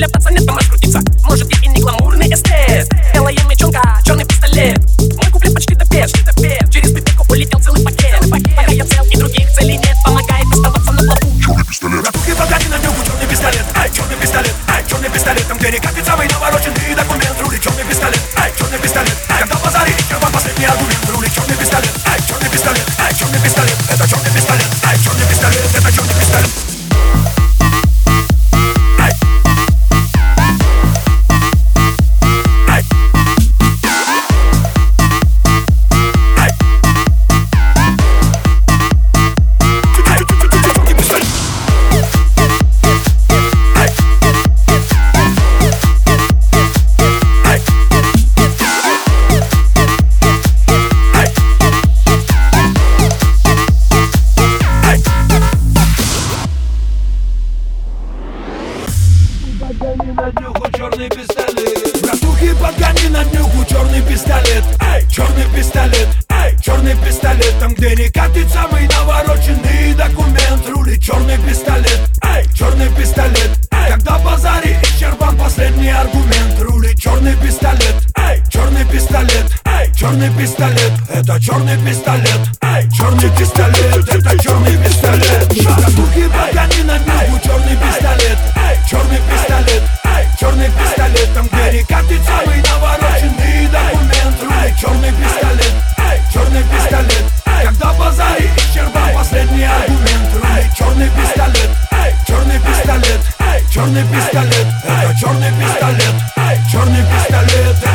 для пацанет там раскрутиться. Может, я и не гламурный эстет. Белая мечонка, черный пистолет. Мой куплет почти допет. Через бутылку улетел целый пакет. Пока я цел и других целей нет, помогает оставаться на плаву. Черный пистолет. Братухи богаты на нюху, черный пистолет. Ай, черный пистолет, ай, черный пистолет. Там, где не катит самый навороченный документ. Рулит черный пистолет, ай, черный пистолет. Когда в базаре исчерпан последний аргумент. Рулит черный пистолет, ай, черный пистолет, ай, черный пистолет. Это черный пистолет, ай, черный пистолет, это черный пистолет. Черный пистолет. Братухи, подгони на днюху черный пистолет. Эй, черный пистолет, эй, черный пистолет. Там, где не катит самый навороченный документ. Рулит черный пистолет, эй, черный пистолет. Когда в базаре исчерпан последний аргумент. Рулит черный пистолет, эй, черный пистолет, эй, черный пистолет. Это черный пистолет, эй, черный пистолет. Это черный пистолет. Братухи, подгони на днюху черный пистолет. Эй, черный пистолет, эй, черный пистолет. Там, где не катит самый навороченный документ. Рулит черный пистолет, эй, черный пистолет. Когда в базаре исчерпан последний аргумент. Рулит черный пистолет, эй, черный пистолет, эй, черный пистолет. Это черный пистолет, эй, черный пистолет.